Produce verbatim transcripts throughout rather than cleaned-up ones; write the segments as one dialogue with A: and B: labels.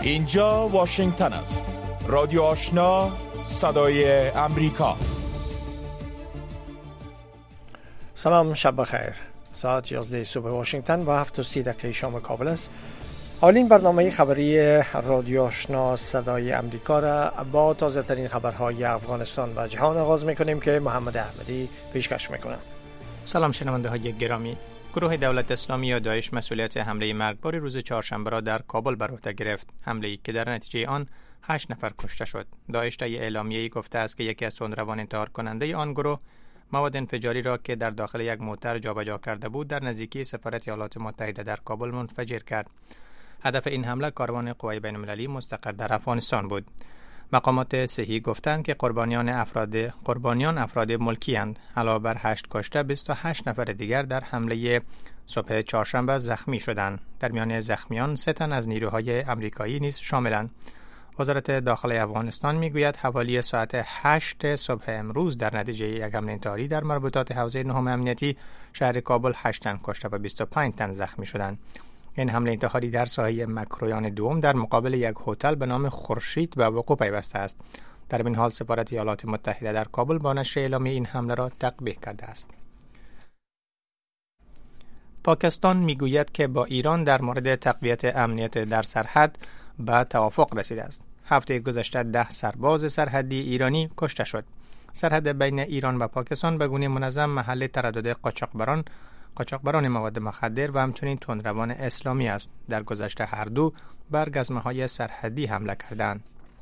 A: اینجا واشنگتن است. رادیو آشنا، صدای امریکا.
B: سلام، شب بخیر. ساعت یازده صبح واشنگتن و هفت و سی دقیقه شام کابل است. اولین برنامه خبری رادیو آشنا صدای امریکا را با تازه ترین خبرهای افغانستان و جهان آغاز میکنیم که محمد احمدی پیشکش میکنه.
C: سلام شنونده های گرامی. گروه دولت اسلامی یا داعش مسئولیت حمله مرگبار روز چهارشنبه را در کابل بر عهده گرفت. حمله‌ای که در نتیجه آن هشت نفر کشته شد. داعش طی اعلامیه‌ای گفته است که یکی از تندروان انتحار کننده آن گروه مواد انفجاری را که در داخل یک موتر جابجا کرده بود در نزدیکی سفارت ایالات متحده در کابل منفجر کرد. هدف این حمله کاروان قوای بین‌المللی مستقر در افغانستان بود. مقامات صحی گفتند که قربانیان افراد قربانیان افراد ملکی اند. علاوه بر هشت کشته، بیست و هشت نفر دیگر در حمله صبح چهارشنبه زخمی شدند. در میان زخمیان سه تن از نیروهای آمریکایی نیز شاملند. وزارت داخلی افغانستان میگوید حوالی ساعت هشت صبح امروز در نتیجه یک حمله انتحاری در مربوطات حوزه نهم امنیتی شهر کابل هشت تن کشته و بیست و پنج تن زخمی شدند. این حمله انتحاری در ساحه مکرویان دوم در مقابل یک هتل به نام خورشید به وقوع پیوسته است. در این حال سفارت ایالات متحده در کابل با نشر اعلامیه این حمله را تقبیح کرده است. پاکستان میگوید که با ایران در مورد تقویت امنیت در سرحد به توافق رسیده است. هفته گذشته ده سرباز سرحدی ایرانی کشته شد. سرحد بین ایران و پاکستان به گونه منظم محل تردد قاچاقبران قاچاقبران مواد مخدر و همچنین تندروان اسلامی است. در گذشته هر دو بر گزمه‌های سرحدی حمله کردند.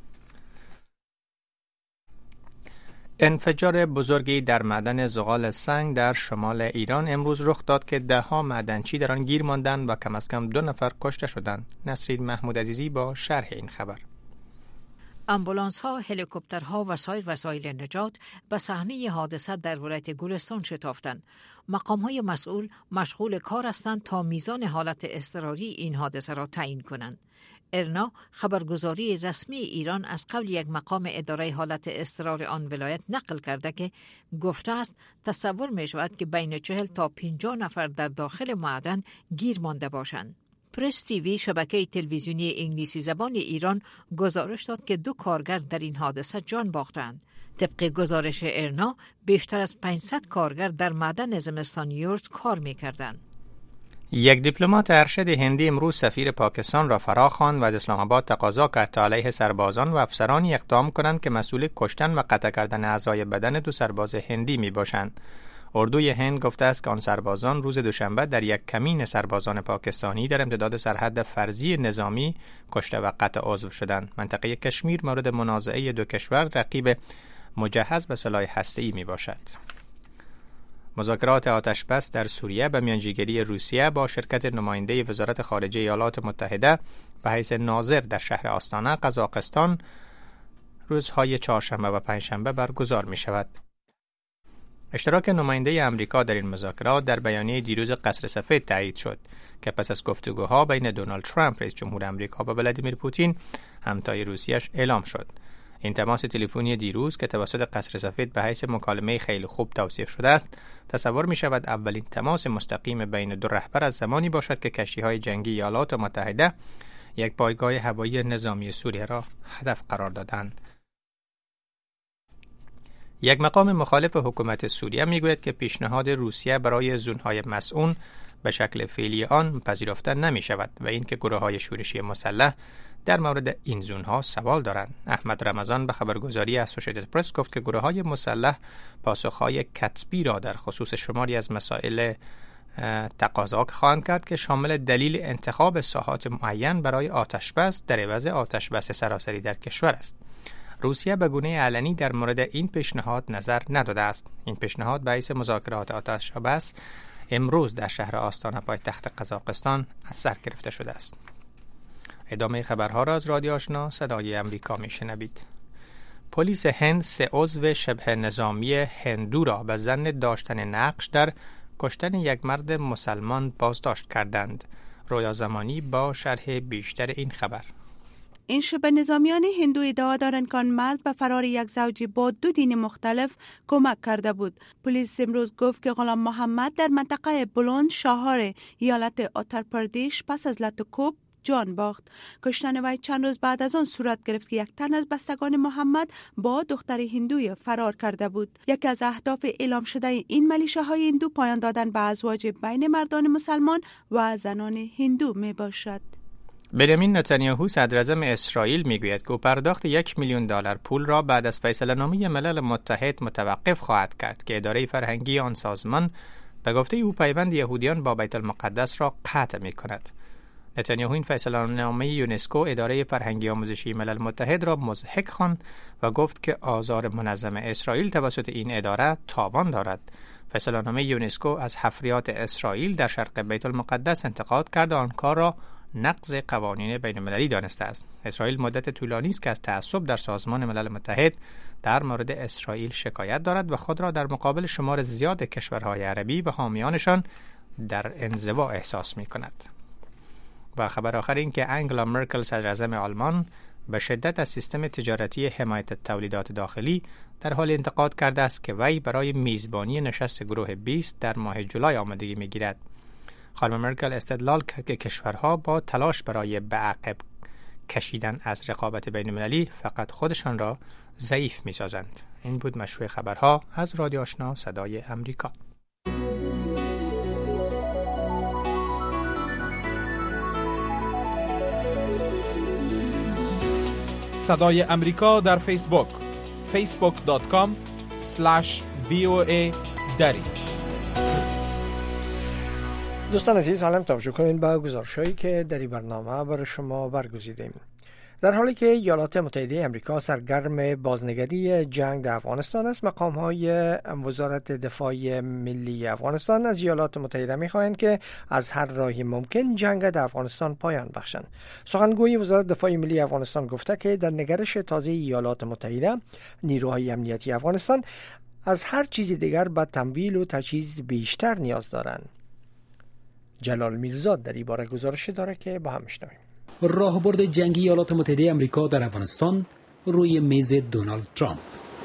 C: انفجار بزرگی در معدن زغال سنگ در شمال ایران امروز رخ داد که ده ها معدنچی در آن گیر ماندند و کم از کم دو نفر کشته شدند. نسرین محمود عزیزی با شرح این خبر.
D: امبولانس ها، هلیکوپترها و سایر وسایل نجات به صحنه حادثه در ولایت گلستان شتافتند. مقام های مسئول مشغول کار هستند تا میزان حالت اضطراری این حادثه را تعیین کنند. ارنا خبرگزاری رسمی ایران از قبل یک مقام اداره حالت اضطرار آن ولایت نقل کرده که گفته است تصور می شود که بین چهل تا پنجاه نفر در داخل معدن گیر مانده باشند. پرس تیوی شبکه تلویزیونی انگلیسی زبان ایران گزارش داد که دو کارگر در این حادثه جان باختند. طبق گزارش ارنا بیشتر از پانصد کارگر در معدن زمستان یورز کار می‌کردند.
C: یک دیپلمات ارشد هندی امروز سفیر پاکستان را فرا خواند و از اسلام آباد تقاضا کرد تا علیه سربازان و افسرانی اقدام کنند که مسئول کشتن و قطع کردن اعضای بدن دو سرباز هندی میباشند. اردوی هند گفته است که آن سربازان روز دوشنبه در یک کمین سربازان پاکستانی در امتداد سرحد فرضی نظامی کشته و قطع عضو شدند. منطقه کشمیر مورد منازعه دو کشور رقیب مجهز به سلاح هسته‌ای میباشد. مذاکرات آتشبس در سوریه به میانجیگری روسیه با شرکت نماینده وزارت خارجه ایالات متحده به حیث ناظر در شهر آستانه قزاقستان روزهای چهارشنبه و پنجشنبه برگزار می شود. اشتراک نماینده امریکا در این مذاکرات در بیانیه دیروز قصر سفید تایید شد که پس از گفتگوها بین دونالد ترامپ رئیس جمهور امریکا و ولادیمیر پوتین همتای روسیه‌اش اعلام شد. این تماس تلفنی دیروز که توسط قصر سفید به حیث مکالمه خیلی خوب توصیف شده است، تصور می شود اولین تماس مستقیم بین دو رهبر از زمانی باشد که کشتی‌های جنگی ایالات متحده یک پایگاه هوایی نظامی سوریه را هدف قرار دادند. یک مقام مخالف حکومت سوریه میگوید که پیشنهاد روسیه برای زونهای مسئول به شکل فعلی آن پذیرفته نمی شود و اینکه گروه‌های شورشی مسلح در مورد این زونها سوال دارند. احمد رمضان به خبرگزاری اسوسییتد پرس گفت که گروه‌های مسلح پاسخهای کتبی را در خصوص شماری از مسائل تقاضا خواهند کرد که شامل دلیل انتخاب ساحات معین برای آتشبس در عوض آتشبس سراسری در کشور است. روسیه به گونه علنی در مورد این پیشنهاد نظر نداده است. این پیشنهاد به حیث مذاکرات آتشبس امروز در شهر آستانه پایتخت قزاقستان از سر گرفته شده است. ادامه خبرها را از رادیو آشنا صدای امریکا میشنوید. پلیس هند سه عضو شبه نظامی هندو را به ظن داشتن نقش در کشتن یک مرد مسلمان بازداشت کردند. رویا زمانی با شرح بیشتر این خبر.
E: این شبه نظامیان هندو ادعا دارند که آن مرد به فرار یک زوج با دو دین مختلف کمک کرده بود. پلیس امروز گفت که غلام محمد در منطقه بلند شاهار ایالت اتر پردیش پس از لطوکوب جان باخت. کشتن وی چند روز بعد از آن صورت گرفت که یک تن از بستگان محمد با دختر هندوی فرار کرده بود. یکی از اهداف اعلام شده این ملیشه‌های هندو پایان دادن به ازدواج بین مردان مسلمان و زنان هندو می باشد.
C: بنیامین نتانیاهو صدراعظم اسرائیل میگوید که او پرداخت یک میلیون دلار پول را بعد از فیصله نامه ملل متحد متوقف خواهد کرد که اداره فرهنگی آن سازمان به گفته او پیوند یهودیان با بیت المقدس را قطع می کند. نتانیاهو این فیصله نامه یونسکو اداره فرهنگی آموزشی ملل متحد را مضحک خواند و گفت که آزار منظم اسرائیل توسط این اداره تاوان دارد. فیصله نامه یونسکو از حفریات اسرائیل در شرق بیت المقدس انتقاد کرد و آن کار را نقض قوانین بین المللی دانسته است. اسرائیل مدت طولانی است که از تعصب در سازمان ملل متحد در مورد اسرائیل شکایت دارد و خود را در مقابل شمار زیاد کشورهای عربی و حامیانشان در انزوا احساس می کند. و خبر آخر این که انگلا مرکل صدراعظم آلمان به شدت از سیستم تجارتی حمایت تولیدات داخلی در حال انتقاد کرده است که وی برای میزبانی نشست گروه بیست در ماه جولای آمادگی می گیرد. خانم مرکل استدلال کرد که کشورها با تلاش برای به عقب کشیدن از رقابت بین المللی فقط خودشان را ضعیف می سازند. این بود مشروع خبرها از رادیو آشنا صدای امریکا.
A: صدای امریکا در فیسبوک فیسبوک دات کام اسلش وی او ای دری.
B: دوستان عزیز، حالا توجه کنید به گزارش‌هایی که در این برنامه برای شما برگزیدیم. در حالی که ایالات متحده آمریکا سرگرم بازنگری جنگ در افغانستان است، مقام‌های وزارت دفاع ملی افغانستان از ایالات متحده می‌خواهند که از هر راهی ممکن جنگ در افغانستان پایان بخشند. سخنگوی وزارت دفاع ملی افغانستان گفته که در نگرش تازه ایالات متحده، نیروهای امنیتی افغانستان از هر چیز دیگر به تمویل و تجهیز بیشتر نیاز دارند. جلال میرزا در این باره گزارش داره که با هم میشنویم.
F: راهبرد جنگی ایالات متحده آمریکا در افغانستان روی میز دونالد ترامپ.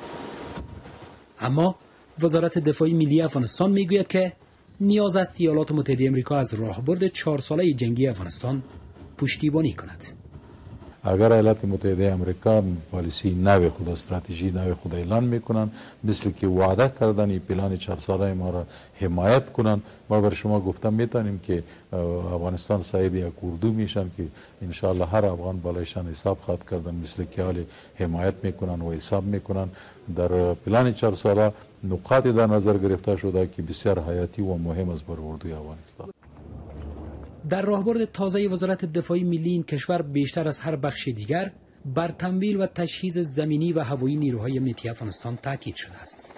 F: اما وزارت دفاع ملی افغانستان میگوید که نیاز است ایالات متحده آمریکا از راهبرد چهار ساله جنگی افغانستان پشتیبانی کند.
G: اگر ایالات متحده آمریکا پالیسی نو خود، استراتژی نو خود اعلان میکنن، مثل که وعده کردن این پلان چهار ساله ما را حمایت کنن، ما بر شما گفتم میتونیم که افغانستان صاحب یک اردو میشن که انشاءالله هر افغان بالایشان حساب خواهد کردن، مثل که حال حمایت میکنن و حساب میکنن. در پلان چهار ساله نقاطی در نظر گرفته شده که بسیار حیاتی و مهم است برای اردوی افغانستان.
F: در راهبرد تازه وزارت دفاع ملی این کشور بیشتر از هر بخش دیگر بر تمویل و تجهیز زمینی و هوایی نیروهای امنیتی افغانستان تاکید شده است.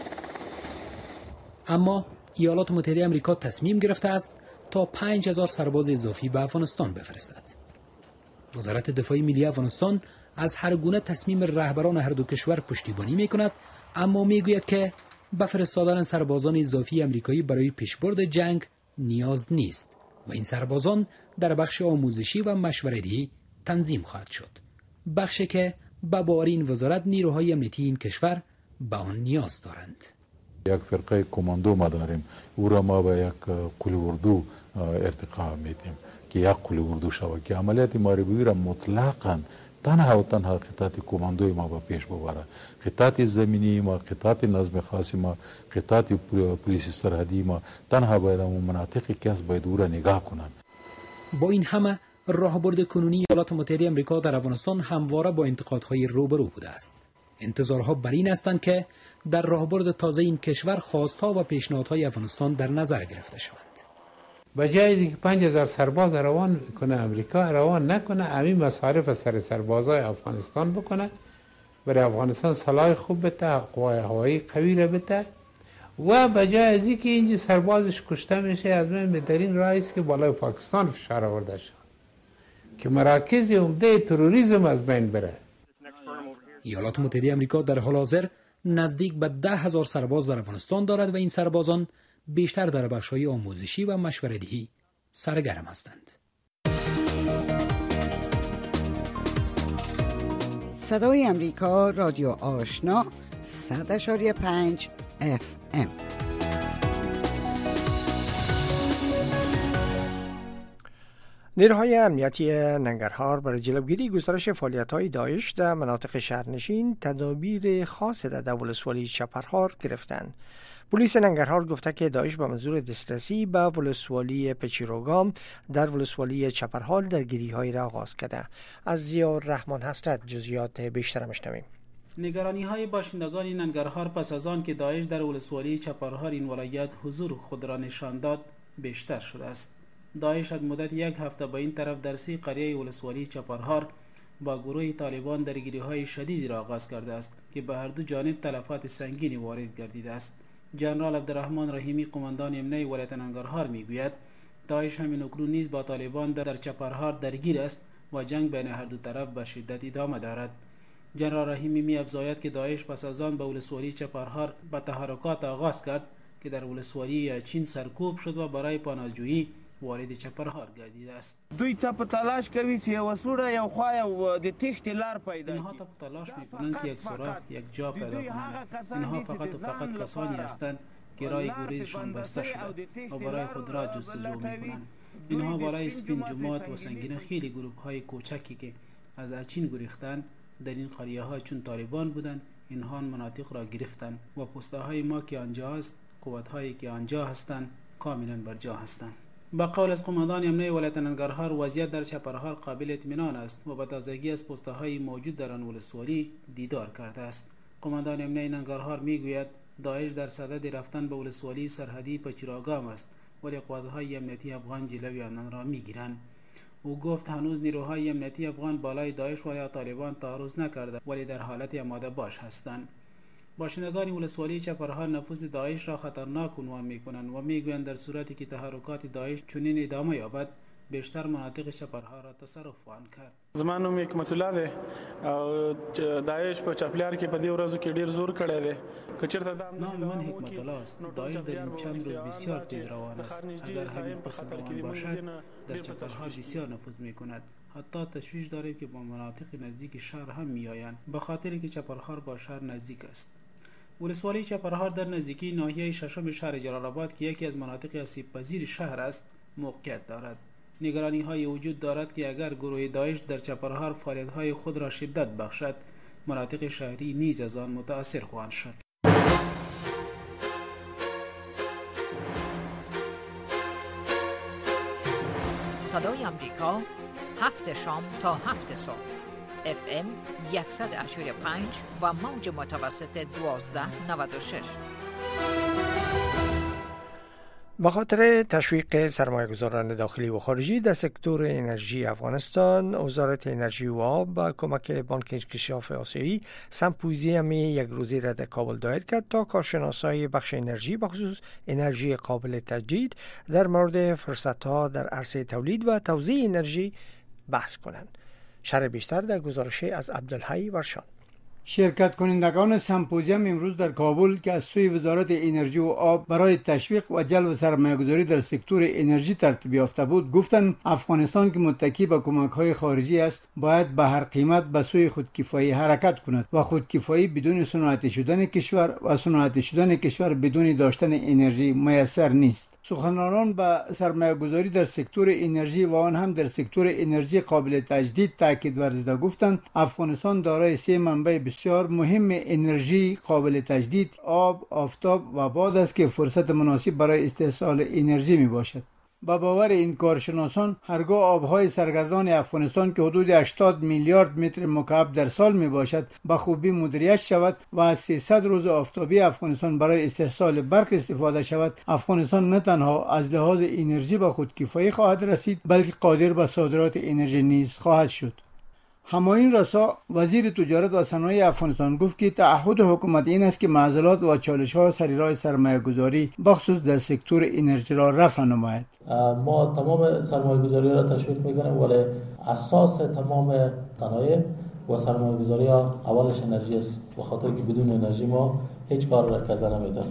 F: اما ایالات متحده آمریکا تصمیم گرفته است تا پنج هزار سرباز اضافی به افغانستان بفرستد. وزارت دفاع ملی افغانستان از هر گونه تصمیم رهبران هر دو کشور پشتیبانی می‌کند، اما میگوید که به فرستادن سربازان اضافی آمریکایی برای پیشبرد جنگ نیاز نیست و این سربازان در بخش آموزشی و مشورتی تنظیم خواهد شد، بخشی که به باور این وزارت نیروهای امنیتی این کشور به آن نیاز دارند.
G: یک فرقه کماندو ما داریم، او را ما به یک قول اردو ارتقا میدیم که یک قول اردو شود که عملیات محاربه‌ای را مطلقاً تنها و تنها قطعات کماندوی ما با پیش ببره. قطعات زمینی ما، قطعات نظم خاص ما، قطعات پلیس سرحدی ما تنها باید اون مناطقی که از باید او را نگاه کنن.
F: با این همه راهبرد کنونی ایالات متحده آمریکا در افغانستان همواره با انتقادهای روبرو بوده است. انتظارها بر این هستند که در راهبرد تازه این کشور خواستها و پیشنهادهای افغانستان در نظر گرفته شوند.
H: به جای اینکه پنج هزار سرباز روان کنه امریکا، روان نکنه، همین مصارف سر سربازای افغانستان بکنه، برای افغانستان سلاح خوب بده، قوای هوایی قوی را بده و به جای از اینکه اینجا سربازش کشته میشه، از من بهترین راه است که بالای پاکستان فشار آورده شد که مراکز عمده تروریسم از بین بره.
F: ایالات متحده آمریکا در حال حاضر نزدیک به ده هزار سرباز در افغانستان دارد و این سربازان بیشتر در بخش‌های آموزشی و مشورتی سرگرم هستند.
I: صدای امریکا، رادیو آشنا، صد اشاری پنج اف ام.
B: نیروهای امنیتی ننگرهار برای جلوگیری گسترش فعالیت‌های داعش در مناطق شهرنشین تدابیر خاص در ولسوالی چپرهار گرفتند. پلیس ننگرهار گفته که داعش به منظور دسترسی به ولسوالی پچیروگام در ولسوالی چپرهار درگیری‌های را آغاز کرده. از ضیاء الرحمن حضرت جزئیات بیشتر می‌شنویم.
J: نگرانی های باشندگان ننگرهار پس از آن که داعش در ولسوالی چپرهار این ولایت حضور خود را نشان داد بیشتر شده است. داعش از مدت یک هفته به این طرف در سی قریه ولسوالی چپرهار با گروه طالبان درگیری های شدیدی را آغاز کرده است که به هر دو جانب تلفات سنگینی وارد گردیده است. جنرال عبدالرحمن رحیمی قماندان امنیه ولایت ننگرهار میگوید داعش همین اکنون نیز با طالبان در چپرهار درگیر است و جنگ بین هر دو طرف به شدت ادامه دارد. جنرال رحیمی می افزاید که داعش پس از آن به ولسوالی چپرهار به تحرکات آغاز کرد که در ولسوالی چین سرکوب شد و برای پناهجویی وارد چپرهار گردیده است.
K: دوی ته په تلاش کوي چې یو سوړه یو خوا یو د تخت لار پیدا
J: اینها ته تلاش میکنند که یک سوراخ یک جا پیدا کنند. اینها فقط و فقط کسانی هستند که راه گریزشان بسته شده و برای خود را جستجو میکنند. اینها برای سپین جماعت و سنگین خیلی گروه های کوچکی که از اچین گریختند در این قریه ها چون طالبان بودند اینها مناطق را گرفتند و پسته های ما که آنجا است قوت هایی که آنجا هستند کاملا بر جا هستند. با قول از قماندان امنیه ولایت ننگرهار وضعیت در چپرهار قابل اطمینان است و به تازگی از پسته های موجود در آن ولسوالی دیدار کرده است. قماندان امنیه ننگرهار میگوید داعش در صدد رفتن به ولسوالی سرحدی پچیراگام است ولی قوات‌های امنیتی افغان جلوی آنان را میگیرند. او گفت هنوز نیروهای امنیتی افغان بالای داعش و یا طالبان تعرض نکرده ولی در حالت آماده باش هستند. باشندگان ولسوالی چپرهار نفوذ داعش را خطرناک عنوان میکنند و میگویند در صورتی که تحرکات داعش چنین ادامه یابد بیشتر مناطق چپرهار را تصرف خواهند کرد.
L: زما نوم حکمت الله دی او داعش په چپلیار کې په دې ورځو کې ډیر زور کړی دی. کچرته دا
J: نام من حکمت الله است. داعش در این چند روز بسیار تیز روان است. اگر همین قصد روان باشد در چپرهار بسیار نفوذ میکند. حتی تشویش داریم که با مناطق نزدیک شهر هم میآیند به خاطر که چپرهار با شهر نزدیک است. ولسوالی چپرهار در نزدیکی ناحیه ششم شهر جلال آباد که یکی از مناطق آسیب پذیر شهر است موقعیت دارد. نگرانی های وجود دارد که اگر گروه داعش در چپرهار فعالیت های خود را شدت بخشد مناطق شهری نیز از آن متاثر خواهند شد.
D: صدای امریکا هفت شام تا هفت صبح اف ام صد و پنج و موج متوسط دوازده نود و شش.
B: به خاطر تشویق سرمایه‌گذاران داخلی و خارجی در سکتور انرژی افغانستان، وزارت انرژی و آب با کمک بانک انکشاف آسیایی سمپوزیوم یک روزه را در کابل دایر کرد تا کارشناسای بخش انرژی بخصوص انرژی قابل تجدید در مورد فرصت‌ها در عرصه تولید و توزیع انرژی بحث کنند. شرح بیشتر در گزارش از عبدالحی ورشان.
M: شرکت کنندگان سمپوزیوم امروز در کابل که از سوی وزارت انرژی و آب برای تشویق و جلب سرمایه‌گذاری در سکتور انرژی ترتیب یافته بود گفتند افغانستان که متکی به کمک‌های خارجی است باید به هر قیمت به سوی خودکفایی حرکت کند و خودکفایی بدون صنعتی شدن کشور و صنعتی شدن کشور بدون داشتن انرژی میسر نیست. سخنرانان به سرمایه‌گذاری در سکتور انرژی و آن هم در سکتور انرژی قابل تجدید تاکید ورزیده گفتند افغانستان دارای سه منبع بسیار مهم انرژی قابل تجدید، آب، آفتاب و باد است که فرصت مناسب برای استحصال انرژی می باشد. با باور این کارشناسان هرگاه آبهای سرگردان افغانستان که حدود هشتاد میلیارد متر مکعب در سال می باشد به خوبی مدیریت شود و از سیصد روز آفتابی افغانستان برای استحصال برق استفاده شود، افغانستان نه تنها از لحاظ انرژی به خودکفایی خواهد رسید بلکه قادر به صادرات انرژی نیز خواهد شد. همایون رسا وزیر تجارت و صنایع افغانستان گفت که تعهد حکومت این است که معضلات و چالش‌ها سری راه سرمایه‌گذاری بخصوص در سکتور انرژی را رفع نماید.
N: ما تمام سرمایه‌گذاری را تشویق می‌کنیم ولی اساس تمام صنایع و سرمایه‌گذاری ها اولش انرژی است، به خاطر که بدون انرژی ما هیچ کار را کردن نمی‌تونیم.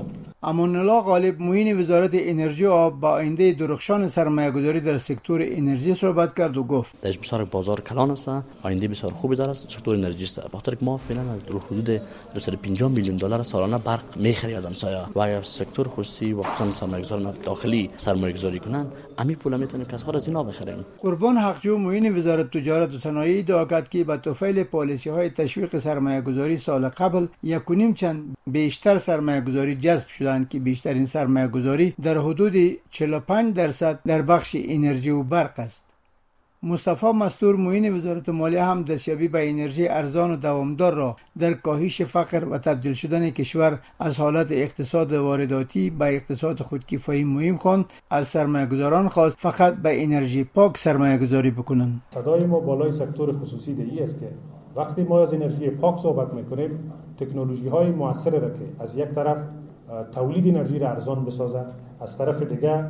M: امان الله غالب معین وزارت انرژی و آب با آینده درخشان سرمایه‌گذاری در سکتور انرژی صحبت کرد و گفت
O: درش بسیار بازار کلان است، آینده بسیار خوبی داره سکتور انرژی است. بخاطر که ما فعلا از حدود دویست و پنجاه میلیون دلار سالانه برق میخریم از همسایه و اگر سکتور خصوصی و خصوصا سرمایه‌گذاران داخلی سرمایه‌گذاری کنن امی پول میتونیم که از خارج از اینا بخریم.
M: قربان حقجو معین وزارت تجارت و صنایع ادعا کرد که با توفیل پالیسی‌های تشویق سرمایه‌گذاری سال قبل یک و نیم چند بیشتر سرمایه‌گذاری جذب شدند که بیشترین سرمایه‌گذاری در حدود چهل و پنج درصد در بخش انرژی و برق است. مصطفی مستور معین وزارت مالیه هم دستیابی به انرژی ارزان و دوامدار را در کاهش فقر و تبدیل شدن کشور از حالت اقتصاد وارداتی به اقتصاد خودکفایی مهم خواند. از سرمایه‌گذاران خواست فقط به انرژی پاک سرمایه‌گذاری بکنند.
P: صدای ما بالای سکتور خصوصی دیگی است که وقتی ما از انرژی پاک صحبت میکنیم، تکنولوژی های موثر را که از یک طرف تولید انرژی را ارزان بسازه، از طرف دیگه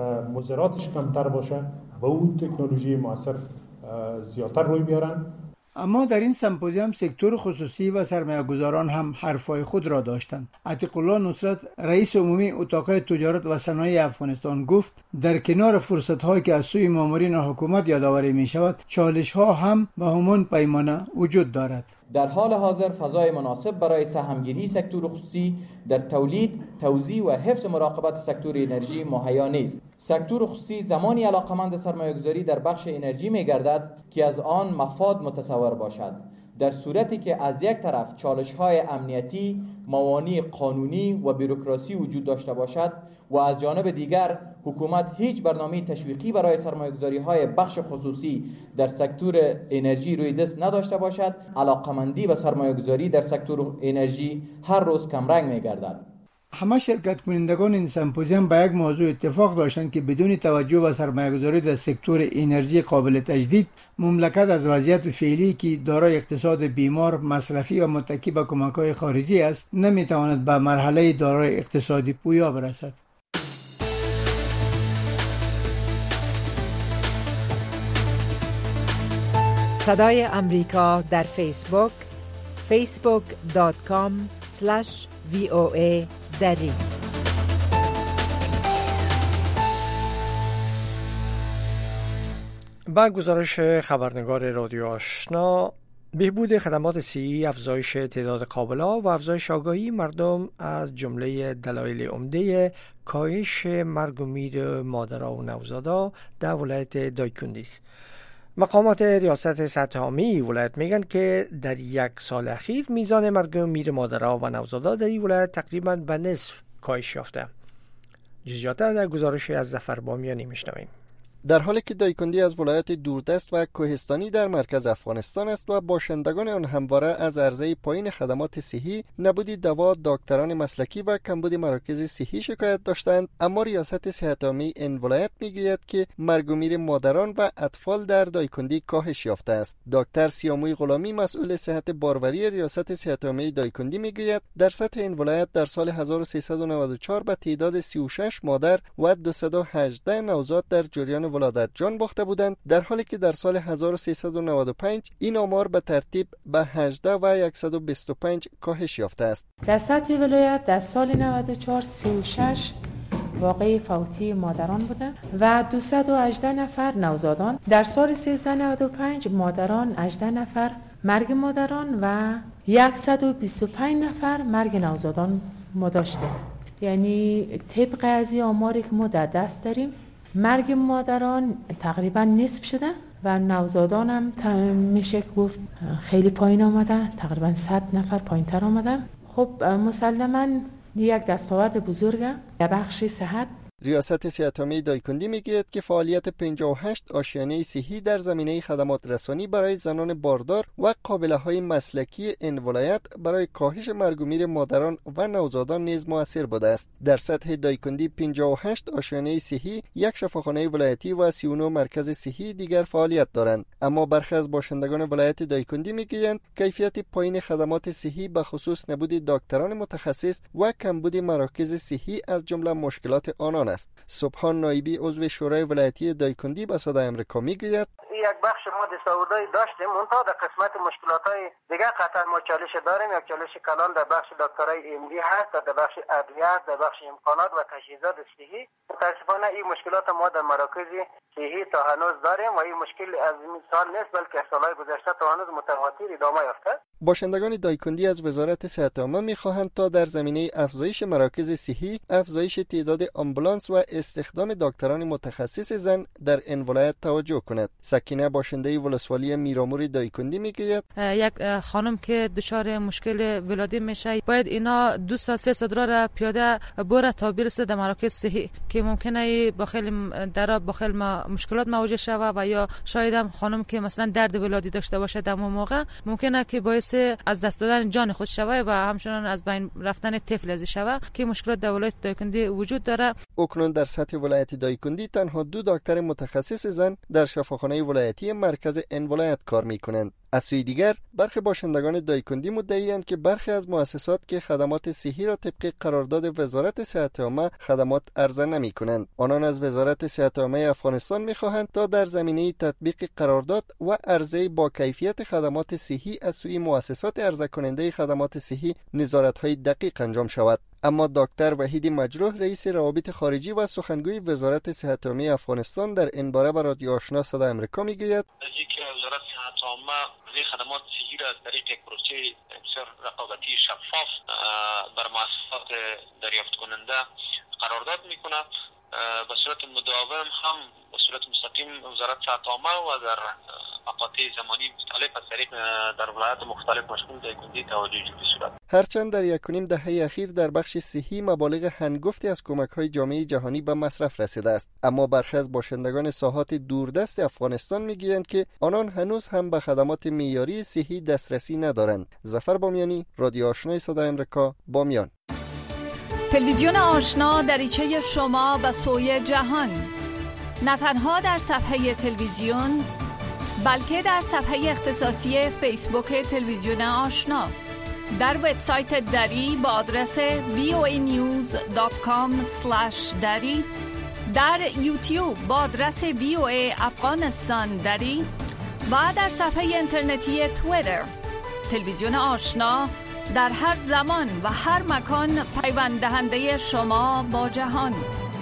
P: مضراتش کمتر باشه و اون تکنولوژی موثر زیادتر روی بیارن.
M: اما در این سمپوزیوم سکتور خصوصی و سرمایه‌گذاران هم حرفای خود را داشتند. عتیق الله نصرت رئیس عمومی اتاق تجارت و صنایع افغانستان گفت در کنار فرصت‌هایی که از سوی مامورین حکومت یادآوری می‌شود، چالش‌ها هم به همان پیمانه وجود دارد.
Q: در حال حاضر فضای مناسب برای سهمگیری سکتور خصوصی در تولید، توزیع و حفظ مراقبت سکتور انرژی مهیا نیست. سکتور خصوصی زمانی علاقمند سرمایه‌گذاری در بخش انرژی می‌گردد که از آن مفاد متصور باشد. در صورتی که از یک طرف چالش‌های امنیتی، موانع قانونی و بوروکراسی وجود داشته باشد و از جانب دیگر حکومت هیچ برنامه تشویقی برای سرمایه‌گذاری‌های بخش خصوصی در سکتور انرژی روی دست نداشته باشد، علاقمندی به سرمایه‌گذاری در سکتور انرژی هر روز کمرنگ می‌گردد.
M: همه شرکت کنندگان این سمپوزیوم به یک موضوع اتفاق داشتند که بدون توجه به سرمایه‌گذاری در سکتور انرژی قابل تجدید، مملکت از وضعیت فعلی که دارای اقتصاد بیمار، مصرفی و متکی به کمک‌های خارجی است، نمی‌تواند به مرحله دارای اقتصادی پویا برسد.
R: صدای امریکا در فیسبوک فیسبوک دات کام اسلش وی او ای دری.
B: با گزارش خبرنگار رادیو آشنا، بهبود خدمات صحی، افزایش تعداد قابل‌ها و افزایش آگاهی مردم از جمله دلایل عمده کاهش مرگ و میر مادرها و نوزادها در ولایت دایکندی است. مقامات ریاست سطح عامی ولایت میگن که در یک سال اخیر میزان مرگ و میر مادرها و نوزادها در این ولایت تقریباً به نصف کاهش یافته. جزئیات در گزارش از ظفر بامیانی میشنویم.
S: در حالی که دایکندی از ولایت دوردست و کوهستانی در مرکز افغانستان است و باشندگان آن همواره از عرضه پایین خدمات صحی، نبود دوا، دکتران مسلکی و کمبود مراکز صحی شکایت داشتند، اما ریاست صحت عامی این ولایت میگوید که مرگ و میر مادران و اطفال در دایکندی کاهش یافته است. دکتر سیاموی غلامی مسئول صحت باروری ریاست صحت عامی دایکندی میگوید در سطح این ولایت در سال هزار و سیصد و نود و چهار به تعداد سی و شش مادر و دویست و هجده نوزاد در جریان ولادت جان باخته بودند، در حالی که در سال هزار و سیصد و نود و پنج این آمار به ترتیب به هجده و صد و بیست و پنج کاهش یافته است.
T: در سطح ولایت در سال نود و چهار سی و شش واقع فوتی مادران بوده و دویست و هجده نفر نوزادان. در سال سیصد و نود و پنج مادران هجده نفر مرگ مادران و صد و بیست و پنج نفر مرگ نوزادان ما داشته. یعنی طبق از آماری که ما در دست داریم، مرگ مادران تقریبا نصف شده و نوزادان هم میشه گفت خیلی پایین آمده، تقریبا صد نفر پایین تر آمده. خب مسلماً یک دستاورد بزرگه در بخش صحت.
S: ریاست صحت عامی دایکندی میگوید که فعالیت پنجاه و هشت آشیانه صحی در زمینه خدمات رسانی برای زنان باردار و قابله‌های مسلکی این ولایت برای کاهش مرگ و میر مادران و نوزادان نیز مؤثر بوده است. در سطح دایکندی پنجاه و هشت آشیانه صحی، یک شفاخانه ولایتی و سی و نه مرکز صحی دیگر فعالیت دارند، اما برخی از باشندگان ولایت دایکندی میگویند کیفیت پایین خدمات صحی به خصوص نبود دکتران متخصص و کمبود مراکز صحی از جمله مشکلات آنان است. سبحان نایبی عضو شورای ولایتی دایکندی به صدای آمریکا میگوید
U: یک بخش ما دستاوردهای داشتیم، منتها در قسمت مشکلات‌های دیگه قطعا ما چالش داریم. یک چالش کلان در بخش دکترای ام دی هست، در بخش ادویه، در بخش امکانات و تجهیزات صحی. متاسفانه این مشکلات ما در مراکز صحی تا هنوز داریم و این مشکل از این سال نیست بلکه از سال‌های گذشته تا هنوز متواتر ادامه یافته.
S: باشندگان دایکندی از وزارت صحت عامه می‌خواهند تا در زمینه افزایش مراکز صحی، افزایش تعداد آمبولانس و استخدام دکتران متخصص زن در این ولایت توجه کند. سکینه باشنده ولسوالی میرامور دایکندی میگوید
V: یک خانم که دچار مشکل ولادت میشه باید اینا دو تا سه صد را پیاده بره تا برسه در مراکز صحی که ممکنه با خیلی در با خیلی مشکلات مواجه شوه و یا شاید هم خانم که مثلا درد ولادت داشته باشه در اون موقع ممکنه که باعث از دست دادن جان خود شوه و همچنان از بین رفتن طفل از شوه که مشکلات در ولایت دایکندی وجود داره.
S: اکنون در سطح ولایت دایکندی تنها دو دکتر متخصص زن در شفاخانه ولایتی مرکز این ولایت کار میکنند. از سوی دیگر برخی باشندگان دایکندی مدعی‌اند که برخی از مؤسسات که خدمات صحی را طبق قرارداد وزارت صحت عامه خدمات عرضه نمی‌کنند. آنان از وزارت صحت عامه افغانستان می‌خواهند تا در زمینه تطبیق قرارداد و عرضه با کیفیت خدمات صحی از سوی مؤسسات عرضه کننده خدمات صحی نظارت‌های دقیق انجام شود. اما دکتر وحید مجروح رئیس روابط خارجی و سخنگوی وزارت صحت عامه افغانستان در این باره به رادیو آشنا صدای آمریکا میگوید
W: که وزارت صحت عامه خدمات صحی را از طریق یک پروسه بسیار رقابتی شفاف بر مؤسسات دریافت کننده قرارداد میکنه. به صورت مداوم هم به صورت مستقیم وزارت صحت عامه و در مقاطع زمانی مختلف از طریق در ولایات مختلف مشغول دایکندی توجه جدی شده.
S: هرچند در یک و نیم دهه اخیر در بخش صحی مبالغ هنگفتی از کمک‌های جامعه جهانی به مصرف رسیده است، اما برخی از باشندگان ساحات دوردست افغانستان میگویند که آنان هنوز هم به خدمات معیاری صحی دسترسی ندارند. ظفر بامیانی، رادیو آشنای صدای آمریکا، بامیان.
X: تلویزیون آشنا دریچه شما به سوی جهان، نه تنها در صفحه تلویزیون بلکه در صفحه اختصاصی فیسبوک تلویزیون آشنا، در وبسایت دری با آدرس وی او ای نیوز دات کام اسلش دری، در یوتیوب با آدرس وی او ای افغانستان دری و در صفحه اینترنتی توییتر. تلویزیون آشنا در هر زمان و هر مکان پیوند دهنده شما با جهان.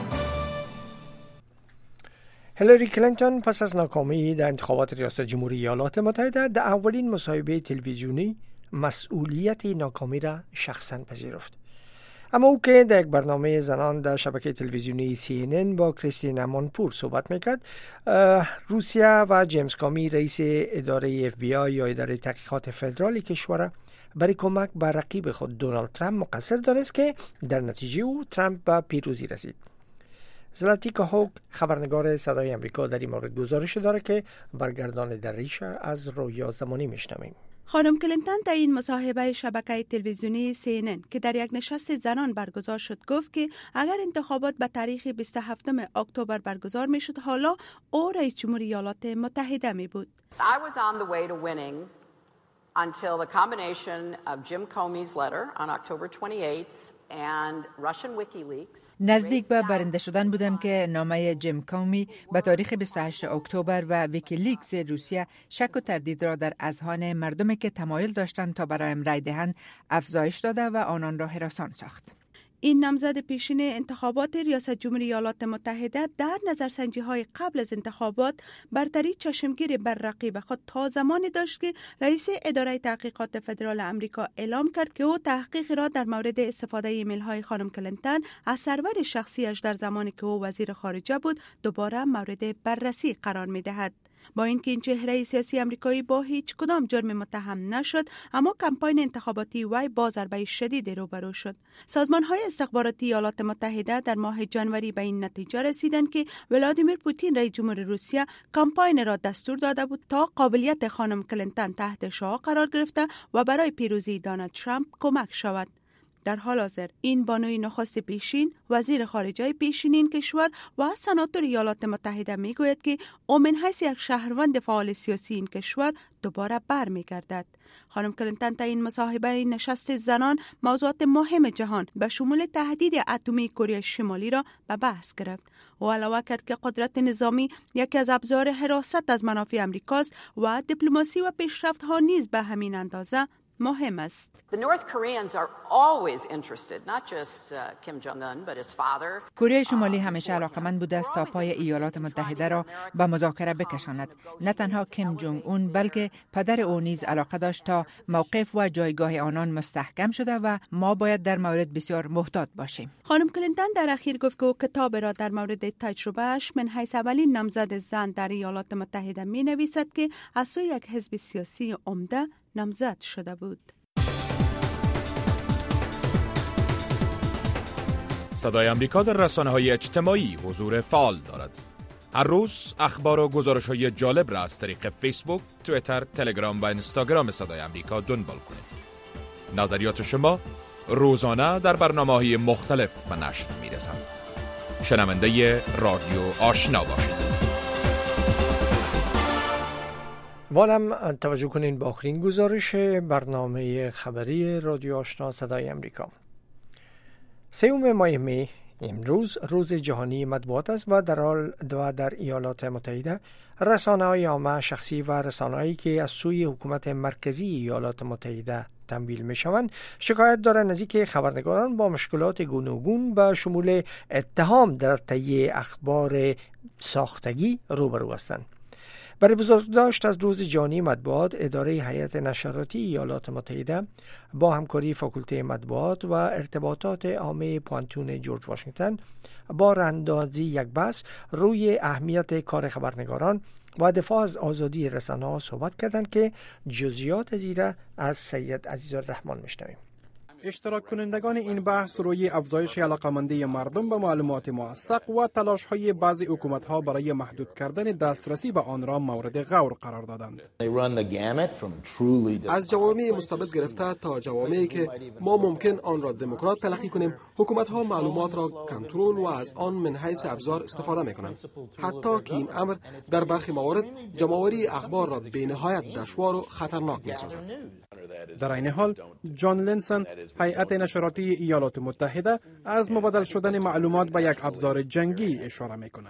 B: هیلاری کلینتون پس از ناکامی در انتخابات ریاست جمهوری ایالات متحده در اولین مصاحبه تلویزیونی مسئولیت ناکامی را شخصا پذیرفت. اما او که در یک برنامه زنان در شبکه تلویزیونی سی ان ان با کریستین امانپور صحبت میکرد، روسیه و جیمز کامی رئیس اداره اف بی آی یا اداره تحقیقات فدرالی کشور برای کمک به رقیب خود دونالد ترامپ مقصر دانست که در نتیجه او ترامپ به پیروزی رسید. زلاتیکا هوک خبرنگار صدای آمریکا در این مورد گزارش داره که برگردان دریش از رویا زمانی میشنویم.
E: خانم کلینتون در این مصاحبه شبکه تلویزیونی سی ان ان که در یک نشست زنان برگزار شد گفت که اگر انتخابات به تاریخ بیست و هفتم اکتبر برگزار می شد حالا او رئیس جمهوری ایالات متحده می بود.
Y: I was on the way to winning until the combination of Jim Comey's letter on October twenty-eighth and Russian WikiLeaks.
R: نزدیک به برنده شدن بودم که نامه جیم کومی به تاریخ بیست و هشتم اکتبر و ویکیلیکس روسیه شک و تردید را در اذهان مردمی که تمایل داشتند تا برایم رای دهند افزایش داده و آنان را هراسان ساخت.
E: این نامزد پیشین انتخابات ریاست جمهوری ایالات متحده در نظرسنجی های قبل از انتخابات برتری چشمگیر بر رقیب خود تا زمانی داشت که رئیس اداره تحقیقات فدرال امریکا اعلام کرد که او تحقیق را در مورد استفاده ایمیل های خانم کلینتون از سرور شخصیش در زمانی که او وزیر خارجه بود دوباره مورد بررسی قرار می دهد. با اینکه این چهره سیاسی آمریکایی با هیچ کدام جرم متهم نشد، اما کمپاین انتخاباتی وی با ضربه شدید روبرو شد. سازمان‌های استخباراتی ایالات متحده در ماه ژانویه به این نتیجه رسیدند که ولادیمیر پوتین رئیس جمهور روسیه کمپاین را دستور داده بود تا قابلیت خانم کلینتون تحت شعاع قرار گرفته و برای پیروزی دونالد ترامپ کمک شود. در حال حاضر این بانوی نخست پیشین، وزیر خارجه پیشین این کشور و سناتور ایالات متحده میگوید که او من حیث یک شهروند فعال سیاسی این کشور دوباره برمیگردد. خانم کلینتون تا این مصاحبه نشست زنان موضوعات مهم جهان به شمول تهدید اتمی کره شمالی را به بحث گرفت. او علاوه کرد که قدرت نظامی یکی از ابزار حراست از منافع امریکاست و دیپلماسی و پیشرفت ها نیز به همین اندازه مهم است.
Y: The North Koreans are always interested, not just uh, Kim Jong-un, but his father.
R: کره شمالی همیشه علاقمند بوده است تا پای ایالات متحده را به مذاکره بکشاند. نه تنها کیم جونگ اون بلکه پدر او نیز علاقه داشت تا موقف و جایگاه آنان مستحکم شده و ما باید در مورد بسیار محتاط باشیم.
E: خانم کلینتون در اخیر گفت که او کتاب را در مورد تجربهش من حیث اولین نامزد زن در ایالات متحده می نویسد که از سوی یک حزب سیاسی عمده نامزد شده بود.
A: صدای امریکا در رسانه‌های اجتماعی حضور فعال دارد. هر روز اخبار و گزارش‌های جالب را از طریق فیسبوک، توییتر، تلگرام و اینستاگرام صدای امریکا دنبال کنید. نظریات شما روزانه در برنامه‌های مختلف به نشر می‌رسند. شنونده رادیو آشنا باشید.
B: والم توجه کنین به آخرین گزارش برنامه خبری رادیو آشنا صدای امریکا. سوم ماه می امروز روز جهانی مطبوعات است و در حال و در ایالات متحده رسانه‌های عامه، شخصی و رسانه‌هایی که از سوی حکومت مرکزی ایالات متحده تمویل می‌شوند شکایت دارند از اینکه خبرنگاران با مشکلات گوناگون به شمول اتهام در تهیه اخبار ساختگی روبرو هستند. برای بزرگداشت از روز جهانی مطبوعات، اداره هیئت نشراتی ایالات متحده با همکاری فاکولته مطبوعات و ارتباطات عامه پانتون جورج واشنگتن با راه‌اندازی یک بحث روی اهمیت کار خبرنگاران و دفاع از آزادی رسانه‌ها صحبت کردند که جزئیات از این از سید عزیزالرحمن میشنویم.
C: اشتراک کنندگان این بحث روی افزایش علاقمندی مردم به معلومات موثق و تلاش‌های بعضی حکومت‌ها برای محدود کردن دسترسی به آن را مورد غور قرار دادند.
F: از جوامع مستبد گرفته تا جوامعی که ما ممکن آن را دموکرات تلقی کنیم، حکومت‌ها معلومات را کنترل و از آن من حیث ابزار استفاده می‌کنند. حتی که این امر در برخی موارد جمع‌آوری اخبار را بی‌نهایت دشوار و خطرناک می‌سازد.
C: در این حال جان لینسن، هیئت نشراتی ایالات متحده، از مبادله شدن معلومات به یک ابزار جنگی اشاره می‌کند.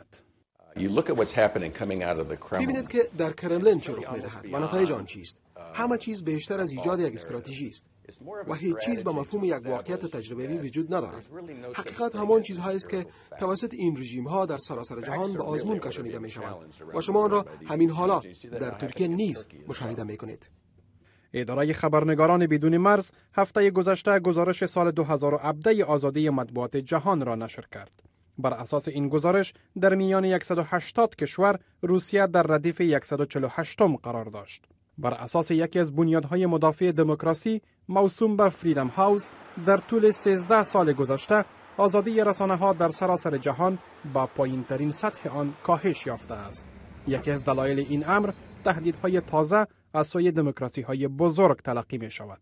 F: ببینید که در کرملین چه رخ می‌دهد و نتایج آن چیست. همه چیز بیشتر از ایجاد یک استراتژی است و هیچ چیز به مفهوم یک واقعیت تجربی وجود ندارد. حقیقت همان چیزهایی است که توسط این رژیم‌ها در سراسر جهان به آزمون کشانیده می‌شوند و شما آن را همین حالا در ترکیه نیز مشاهده می‌کنید.
C: اداره خبرنگاران بدون مرز هفته گذشته گزارش سال دو هزار و هفده آزادی مطبوعات جهان را نشر کرد. بر اساس این گزارش در میان صد و هشتاد کشور روسیه در ردیف صد و چهل و هشت قرار داشت. بر اساس یکی از بنیادهای مدافع دموکراسی موسوم به فریدم هاوس، در طول سیزده سال گذشته آزادی رسانه‌ها در سراسر جهان با پایین‌ترین سطح آن کاهش یافته است. یکی از دلایل این امر تهدیدهای تازه از سوی دموکراسی‌های بزرگ تلقی می‌شود.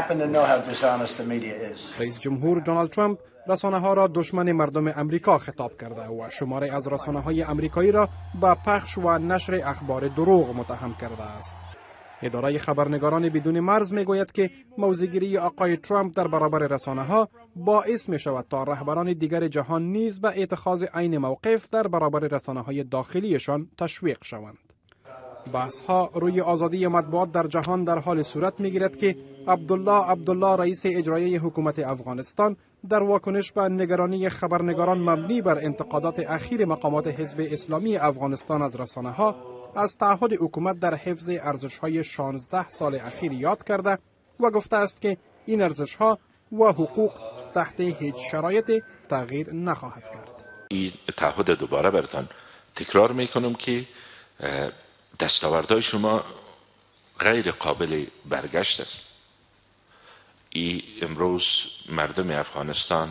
C: رئیس جمهور دونالد ترامپ رسانه‌ها را دشمن مردم امریکا خطاب کرده و شماری از رسانه‌های امریکایی را به پخش و نشر اخبار دروغ متهم کرده است. اداره خبرنگاران بدون مرز میگوید که موضع‌گیری آقای ترامپ در برابر رسانه‌ها باعث می‌شود تا رهبران دیگر جهان نیز به اتخاذ عین موقف در برابر رسانه‌های داخلیشان تشویق شوند. بحث‌ها روی آزادی مطبوعات در جهان در حال صورت می‌گیرد که عبدالله عبدالله رئیس اجرایی حکومت افغانستان در واکنش به نگرانی خبرنگاران مبنی بر انتقادات اخیر مقامات حزب اسلامی افغانستان از رسانه‌ها از تعهد حکومت در حفظ ارزش‌های شانزده سال اخیر یاد کرده و گفته است که این ارزش‌ها و حقوق تحت هیچ شرایطی تغییر نخواهد کرد.
G: این تعهد دوباره براتون تکرار می‌کنم که دستاوردهای شما غیر قابل برگشت است. ای امروز مردم افغانستان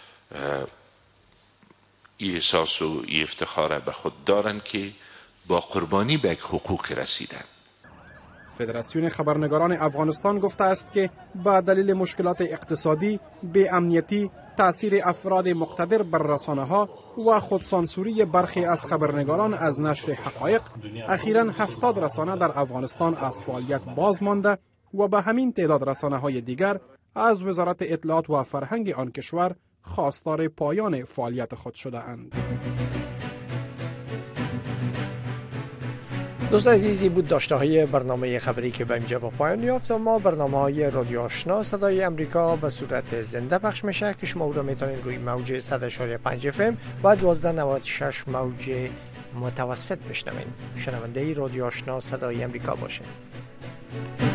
G: ای احساس و ای افتخار به خود دارند که با قربانی به یک حقوق رسیدند.
C: فدراسیون خبرنگاران افغانستان گفته است که به دلیل مشکلات اقتصادی، بی امنیتی، تأثیر افراد مقتدر بر رسانه‌ها و خودسانسوری برخی از خبرنگاران از نشر حقایق، اخیراً هفتاد رسانه در افغانستان از فعالیت باز مانده و به همین تعداد رسانه‌های دیگر از وزارت اطلاعات و فرهنگ آن کشور خواستار پایان فعالیت خود شده اند.
B: دوست عزیزی بود داشته های برنامه خبری که به اینجا با پایان یافت. ما برنامه های رادیو آشنا صدای امریکا به صورت زنده پخش میشه که شما او را میتونید روی موج صد و پنج اف ام و دوازده نود و شش موج متوسط بشنوین. شنونده رادیو آشنا صدای امریکا باشین.